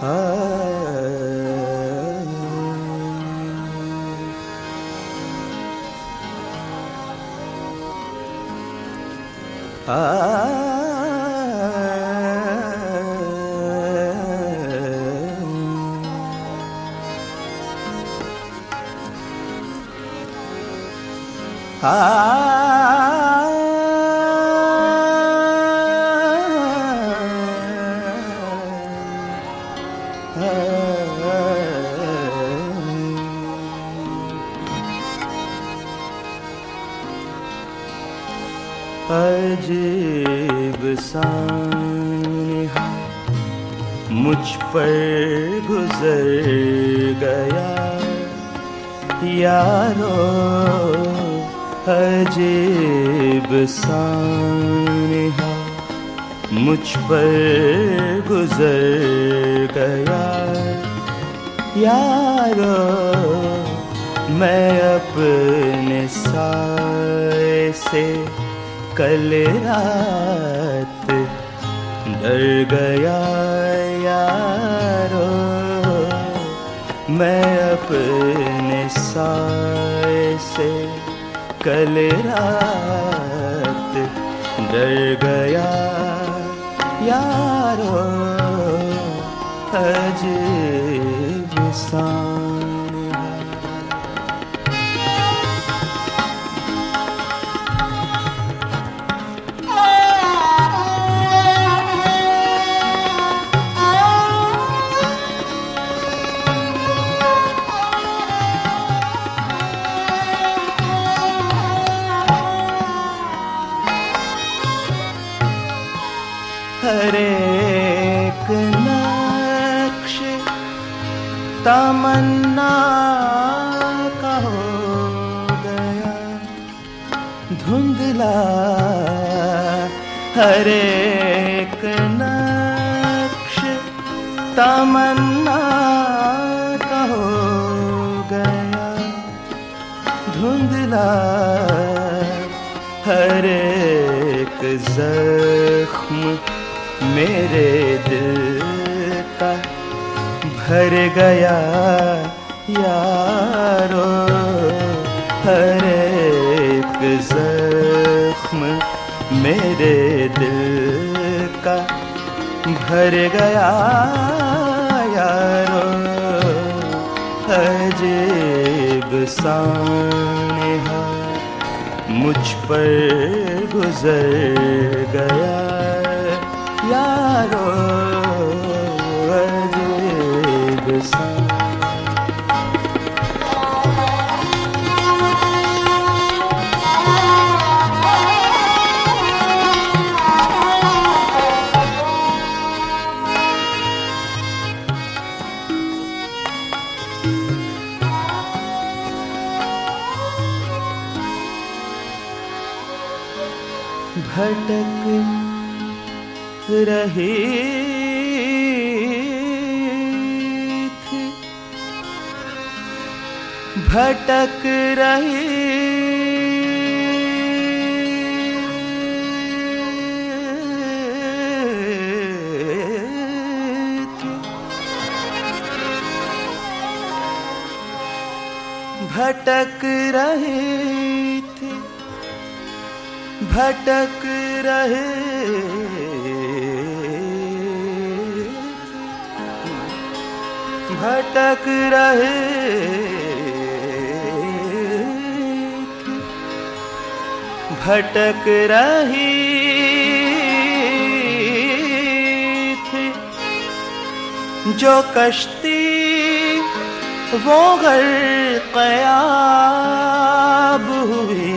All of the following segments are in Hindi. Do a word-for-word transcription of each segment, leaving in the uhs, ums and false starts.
अजीब सान्हा मुझ पर गुजर गया यारो, अजीब सान्हा मुझ पर गुजर गया यारो। मैं अपने साए से कल रात डर गया यारो। मैं अपने साए से कल रात डर गया यारो। अजीब सान्हा हर एक नक्श तमन्ना का हो गया धुंधला। हर एक नक्श तमन्ना का हो गया धुंधला। हर एक जख्म मेरे दिल का भर गया यारो। हर एक जख्म मेरे दिल का भर गया यारो। अजीब सान्हा मुझ पर गुजर गया यारो। अजीब सान्हा भटक रही थी, भटक रही थी, भटक रही थी, भटक रहे भटक रहे भटक रही थी जो कश्ती वो ग़र्क़याब हुई।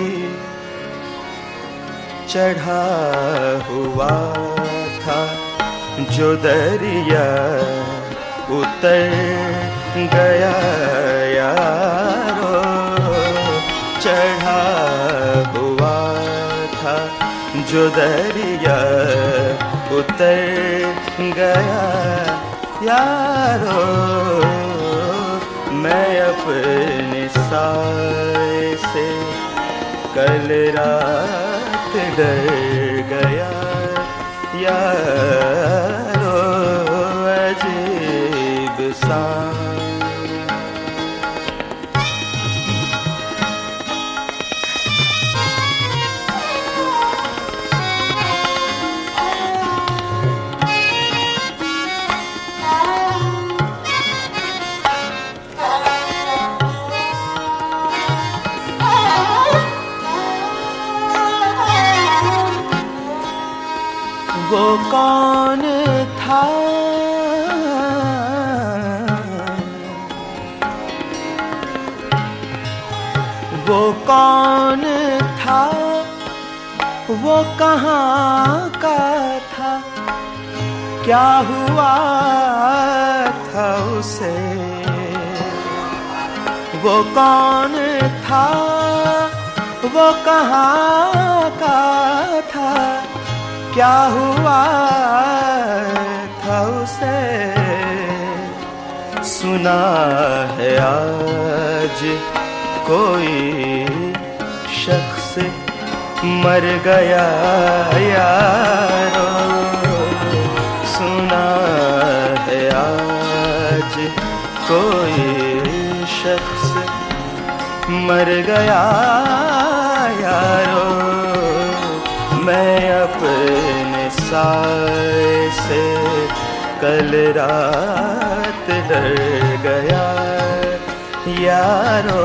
चढ़ा हुआ था जो दरिया उतर गया यारो। चढ़ा हुआ था जो दरिया उतर गया यारो। मैं अपने साए से कल रात डर गया यारो। अजीब सान। वो कौन था वो कौन था, वो कहाँ का था, क्या हुआ था उसे। वो कौन था, वो कहाँ का था, क्या हुआ था उसे। सुना है आज कोई शख्स मर गया यारो। सुना है आज कोई शख्स मर गया यारो। मैं अपने साए से कल रात डर गया यारो।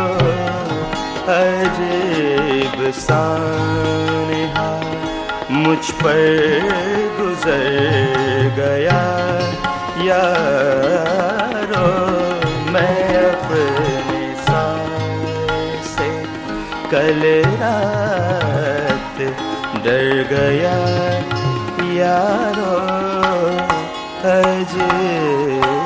अजीब सानहा मुझ पर गुजर गया यारो। मैं अपने साए से कल रात डर गया यारो। अजीब